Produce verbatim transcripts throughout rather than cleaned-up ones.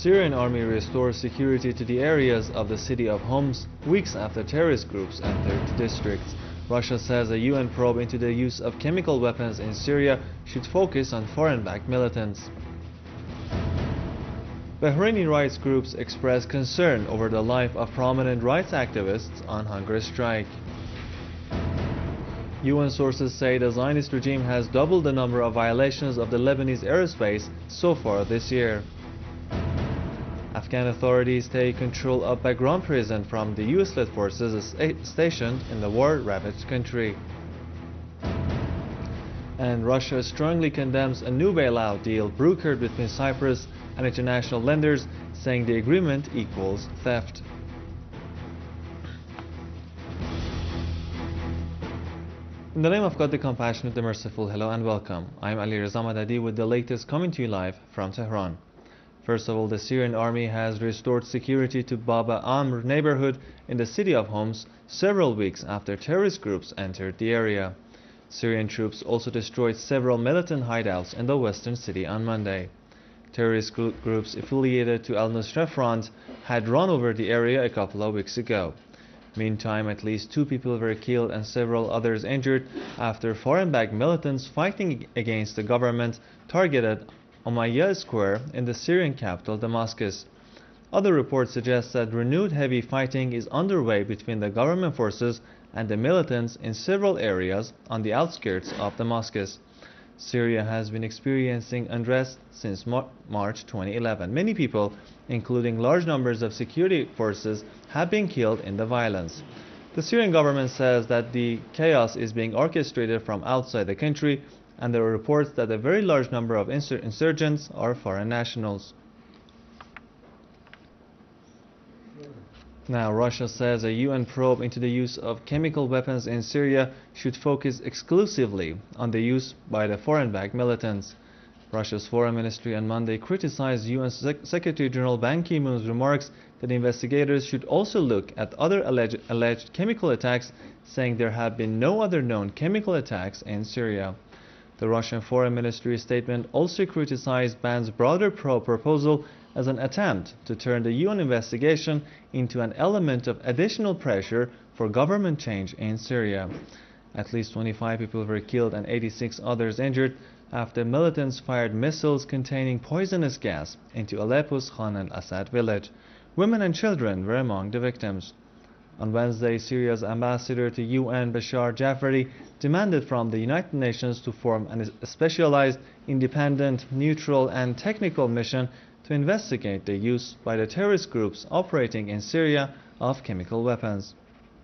Syrian army restores security to the areas of the city of Homs weeks after terrorist groups entered the district. Russia says a U N probe into the use of chemical weapons in Syria should focus on foreign-backed militants. Bahraini rights groups express concern over the life of prominent rights activists on hunger strike. U N sources say the Zionist regime has doubled the number of violations of the Lebanese airspace so far this year. Afghan authorities take control of Bagram prison from the U S-led forces stationed in the war-ravaged country. And Russia strongly condemns a new bailout deal brokered between Cyprus and international lenders, saying the agreement equals theft. In the name of God the Compassionate, the Merciful, hello and welcome. I am Ali Reza Madadi with the latest coming to you live from Tehran. First of all, the Syrian army has restored security to Baba Amr neighborhood in the city of Homs several weeks after terrorist groups entered the area. Syrian troops also destroyed several militant hideouts in the western city on Monday. Terrorist groups affiliated to Al-Nusra Front had run over the area a couple of weeks ago. Meantime, at least two people were killed and several others injured after foreign-backed militants fighting against the government targeted Umayyah Square in the Syrian capital Damascus. Other reports suggest that renewed heavy fighting is underway between the government forces and the militants in several areas on the outskirts of Damascus. Syria has been experiencing unrest since March twenty eleven. Many people, including large numbers of security forces, have been killed in the violence. The Syrian government says that the chaos is being orchestrated from outside the country, and there are reports that a very large number of insur insurgents are foreign nationals. Now, Russia says a U N probe into the use of chemical weapons in Syria should focus exclusively on the use by the foreign-backed militants. Russia's foreign ministry on Monday criticized U N Sec Secretary General Ban Ki-moon's remarks that investigators should also look at other alleged, alleged chemical attacks, saying there have been no other known chemical attacks in Syria. The Russian Foreign Ministry statement also criticized Ban's broader probe proposal as an attempt to turn the U N investigation into an element of additional pressure for government change in Syria. At least twenty-five people were killed and eighty-six others injured after militants fired missiles containing poisonous gas into Aleppo's Khan al-Assad village. Women and children were among the victims. On Wednesday, Syria's ambassador to U N, Bashar Jafari, demanded from the United Nations to form a specialized, independent, neutral and technical mission to investigate the use by the terrorist groups operating in Syria of chemical weapons.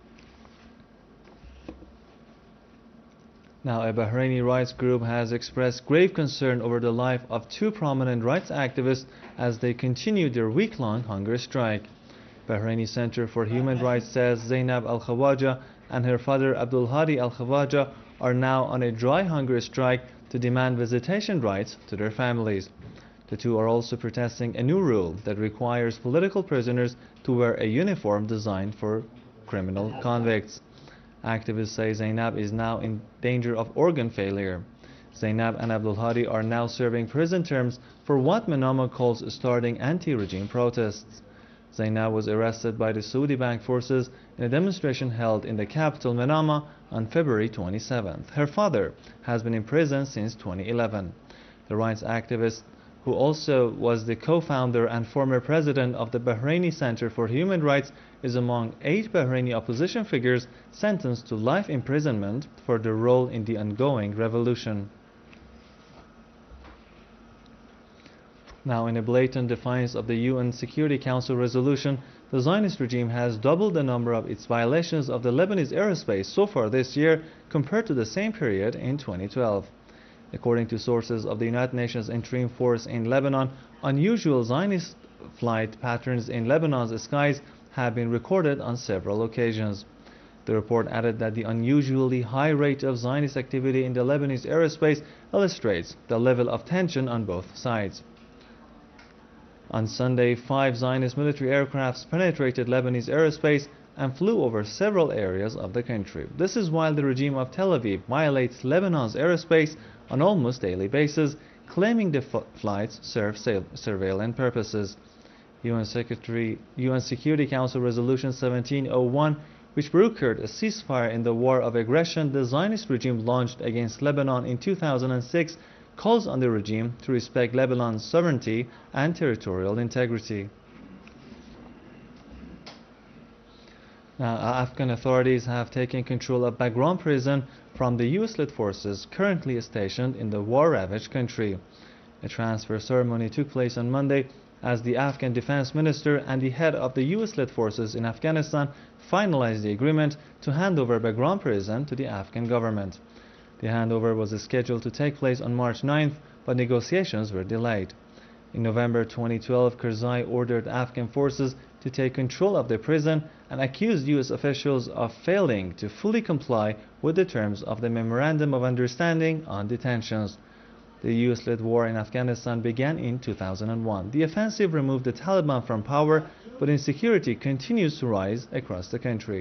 Now, a Bahraini rights group has expressed grave concern over the life of two prominent rights activists as they continue their week-long hunger strike. Bahraini Center for Human Rights says Zainab Al-Khawaja and her father Abdul Hadi Al-Khawaja are now on a dry hunger strike to demand visitation rights to their families. The two are also protesting a new rule that requires political prisoners to wear a uniform designed for criminal convicts. Activists say Zainab is now in danger of organ failure. Zainab and Abdul Hadi are now serving prison terms for what Manama calls starting anti-regime protests. Zainab was arrested by the Saudi-backed forces in a demonstration held in the capital Manama on February twenty-seventh. Her father has been in prison since twenty eleven. The rights activist, who also was the co-founder and former president of the Bahraini Center for Human Rights, is among eight Bahraini opposition figures sentenced to life imprisonment for their role in the ongoing revolution. Now, in a blatant defiance of the U N Security Council resolution, the Zionist regime has doubled the number of its violations of the Lebanese airspace so far this year compared to the same period in twenty twelve. According to sources of the United Nations Interim Force in Lebanon, unusual Zionist flight patterns in Lebanon's skies have been recorded on several occasions. The report added that the unusually high rate of Zionist activity in the Lebanese airspace illustrates the level of tension on both sides. On Sunday, five Zionist military aircrafts penetrated Lebanese airspace and flew over several areas of the country. This is while the regime of Tel Aviv violates Lebanon's airspace on almost daily basis, claiming the flights serve surveillance purposes. U N Secretary, U N Security Council Resolution seventeen oh one, which brokered a ceasefire in the war of aggression the Zionist regime launched against Lebanon in two thousand six, calls on the regime to respect Lebanon's sovereignty and territorial integrity. Now, Afghan authorities have taken control of Bagram prison from the U S-led forces currently stationed in the war-ravaged country. A transfer ceremony took place on Monday as the Afghan defense minister and the head of the U S-led forces in Afghanistan finalized the agreement to hand over Bagram prison to the Afghan government. The handover was scheduled to take place on March ninth, but negotiations were delayed. In November twenty twelve, Karzai ordered Afghan forces to take control of the prison and accused U S officials of failing to fully comply with the terms of the Memorandum of Understanding on Detentions. The U S-led war in Afghanistan began in two thousand one. The offensive removed the Taliban from power, but insecurity continues to rise across the country.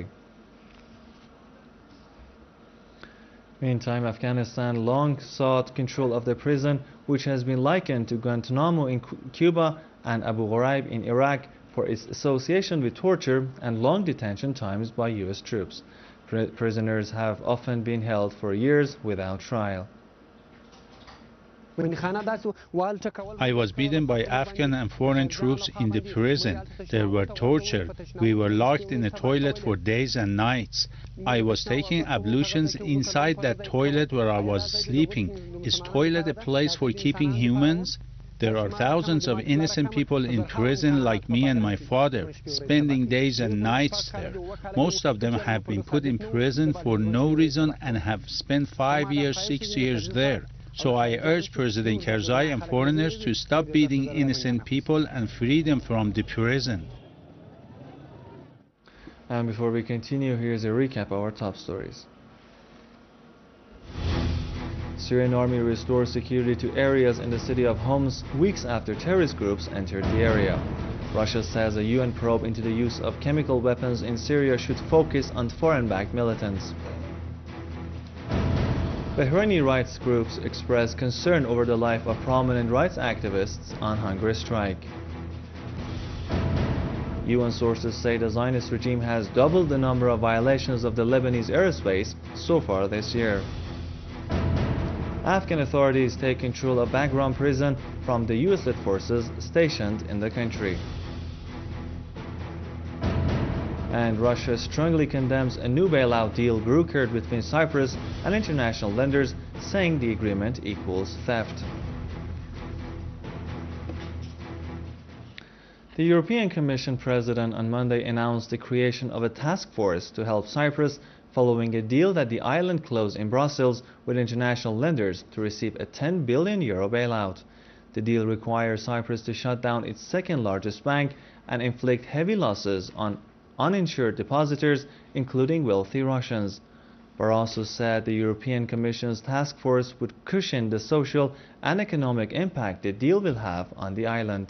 Meantime, Afghanistan long sought control of the prison, which has been likened to Guantanamo in Cuba and Abu Ghraib in Iraq, for its association with torture and long detention times by U S troops. Pr prisoners have often been held for years without trial. I was beaten by Afghan and foreign troops in the prison. They were tortured. We were locked in a toilet for days and nights. I was taking ablutions inside that toilet where I was sleeping. Is toilet a place for keeping humans? There are thousands of innocent people in prison like me and my father, spending days and nights there. Most of them have been put in prison for no reason and have spent five years, six years there. So I urge President Karzai and foreigners to stop beating innocent people and free them from the prison. And before we continue, here's a recap of our top stories. Syrian army restores security to areas in the city of Homs weeks after terrorist groups entered the area. Russia says a U N probe into the use of chemical weapons in Syria should focus on foreign-backed militants. Bahraini rights groups express concern over the life of prominent rights activists on hunger strike. U N sources say the Zionist regime has doubled the number of violations of the Lebanese airspace so far this year. Afghan authorities take control of Bagram prison from the U S-led forces stationed in the country. And Russia strongly condemns a new bailout deal brokered between Cyprus and international lenders, saying the agreement equals theft. The European Commission President on Monday announced the creation of a task force to help Cyprus following a deal that the island closed in Brussels with international lenders to receive a ten billion euro bailout. The deal requires Cyprus to shut down its second largest bank and inflict heavy losses on uninsured depositors, including wealthy Russians. Barroso said the European Commission's task force would cushion the social and economic impact the deal will have on the island.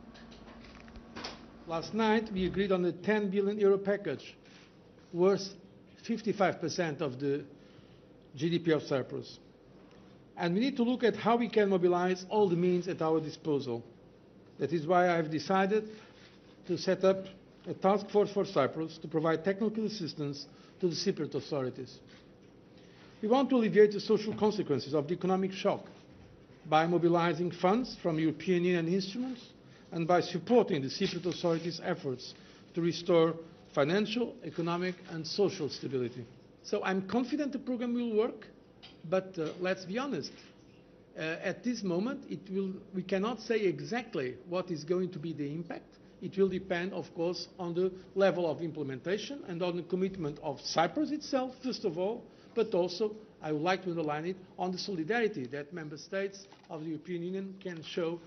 Last night we agreed on a ten billion euro package worth fifty-five percent of the G D P of Cyprus. And we need to look at how we can mobilize all the means at our disposal. That is why I have decided to set up a task force for Cyprus to provide technical assistance to the Cypriot authorities. We want to alleviate the social consequences of the economic shock by mobilizing funds from European Union instruments and by supporting the Cypriot authorities' efforts to restore financial, economic and social stability. So I'm confident the program will work, but uh, let's be honest. Uh, at this moment, it will, we cannot say exactly what is going to be the impact. It will depend, of course, on the level of implementation and on the commitment of Cyprus itself, first of all, but also, I would like to underline it, on the solidarity that member states of the European Union can show.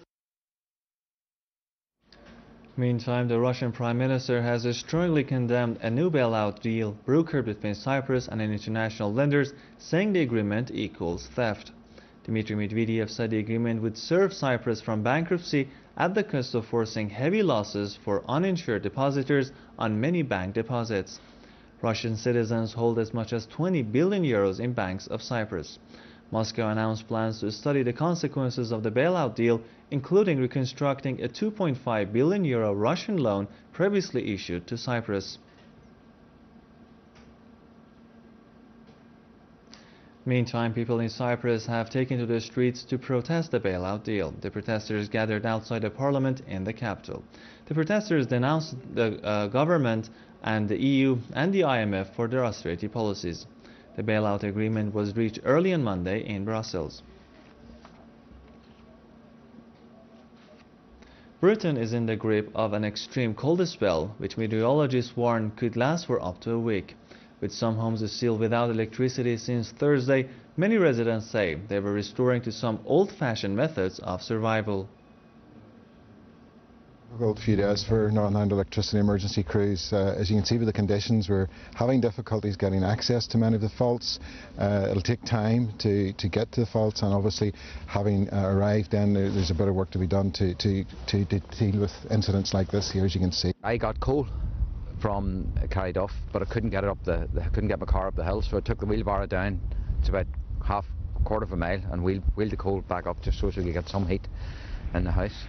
Meantime, the Russian Prime Minister has strongly condemned a new bailout deal brokered between Cyprus and international lenders, saying the agreement equals theft. Dmitry Medvedev said the agreement would serve Cyprus from bankruptcy at the cost of forcing heavy losses for uninsured depositors on many bank deposits. Russian citizens hold as much as twenty billion euros in banks of Cyprus. Moscow announced plans to study the consequences of the bailout deal, including reconstructing a two point five billion euro Russian loan previously issued to Cyprus. Meantime, people in Cyprus have taken to the streets to protest the bailout deal. The protesters gathered outside the parliament in the capital. The protesters denounced the uh, government and the E U and the I M F for their austerity policies. The bailout agreement was reached early on Monday in Brussels. Britain is in the grip of an extreme cold spell, which meteorologists warn could last for up to a week. With some homes still without electricity since Thursday, many residents say they were restoring to some old-fashioned methods of survival. Difficult few days for Northern Ireland electricity emergency crews. Uh, as you can see with the conditions, we're having difficulties getting access to many of the faults. Uh, it'll take time to, to get to the faults, and obviously having uh, arrived then there, there's a bit of work to be done to, to, to, to deal with incidents like this here, as you can see. I got coal from Carryduff, but I couldn't get it up the, the I couldn't get my car up the hill, so I took the wheelbarrow down. It's about half, quarter of a mile, and wheeled, wheeled the coal back up just so we could get some heat in the house.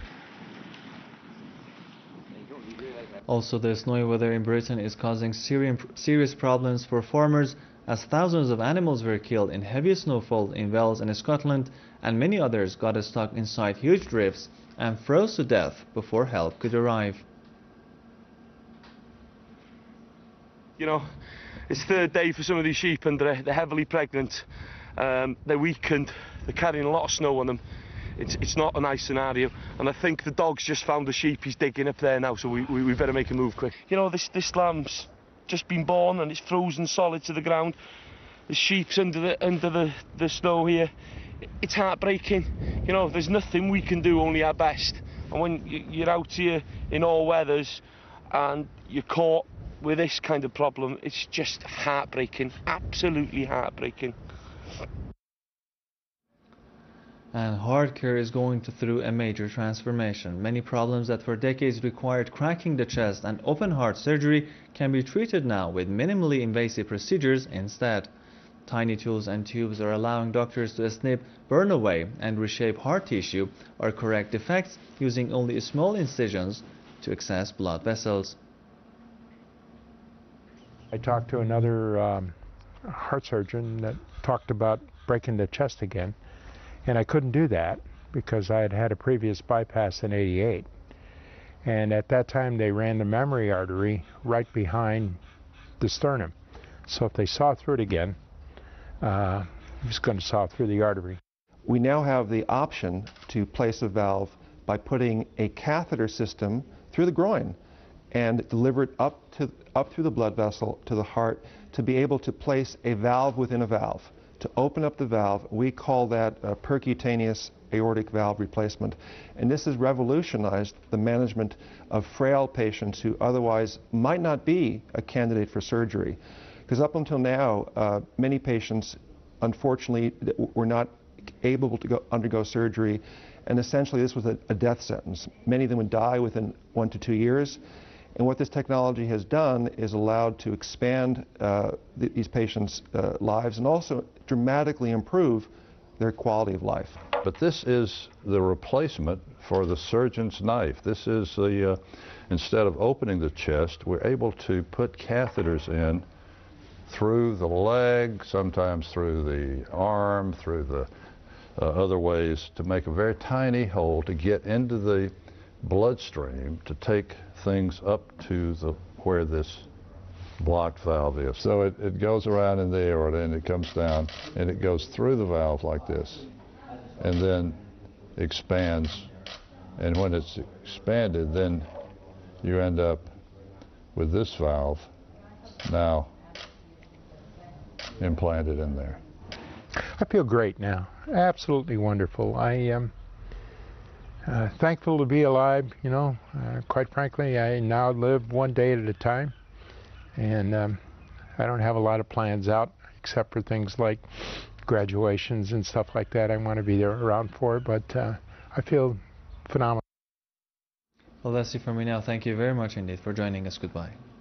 Also, the snowy weather in Britain is causing serious problems for farmers, as thousands of animals were killed in heavy snowfall in Wales and Scotland, and many others got stuck inside huge drifts and froze to death before help could arrive. You know, it's third day for some of these sheep, and they're, they're heavily pregnant. Um, they're weakened. They're carrying a lot of snow on them. It's, it's not a nice scenario, and I think the dog's just found the sheep. He's digging up there now, so we, we, we better make a move quick. You know, this, this lamb's just been born and it's frozen solid to the ground. The sheep's under the under the, the snow here. It's heartbreaking. You know, there's nothing we can do, only our best. And when you're out here in all weathers and you're caught with this kind of problem, it's just heartbreaking, absolutely heartbreaking. And heart care is going through a major transformation. Many problems that for decades required cracking the chest and open heart surgery can be treated now with minimally invasive procedures instead. Tiny tools and tubes are allowing doctors to snip, burn away, and reshape heart tissue or correct defects using only small incisions to access blood vessels. I talked to another um, heart surgeon that talked about breaking the chest again, and I couldn't do that because I had had a previous bypass in eighty-eight. And at that time they ran the mammary artery right behind the sternum. So if they saw through it again, uh, it was going to saw through the artery. We now have the option to place a valve by putting a catheter system through the groin and deliver it up to up through the blood vessel to the heart to be able to place a valve within a valve, to open up the valve. We call that a percutaneous aortic valve replacement. And this has revolutionized the management of frail patients who otherwise might not be a candidate for surgery. Because up until now, uh, many patients, unfortunately, were not able to go undergo surgery, and essentially this was a, a death sentence. Many of them would die within one to two years. And what this technology has done is allowed to expand uh, th these patients' uh, lives and also dramatically improve their quality of life. But this is the replacement for the surgeon's knife. This is the, uh, instead of opening the chest, we're able to put catheters in through the leg, sometimes through the arm, through the uh, other ways, to make a very tiny hole to get into the bloodstream to take things up to the where this blocked valve is. So it, it goes around in the aorta and it comes down and it goes through the valve like this and then expands, and when it's expanded then you end up with this valve now implanted in there. I feel great now, absolutely wonderful. I um, Uh, thankful to be alive, you know. Uh, quite frankly, I now live one day at a time, and um, I don't have a lot of plans out except for things like graduations and stuff like that. I want to be there around for, but uh, I feel phenomenal. Well, that's it for me now. Thank you very much indeed for joining us. Goodbye.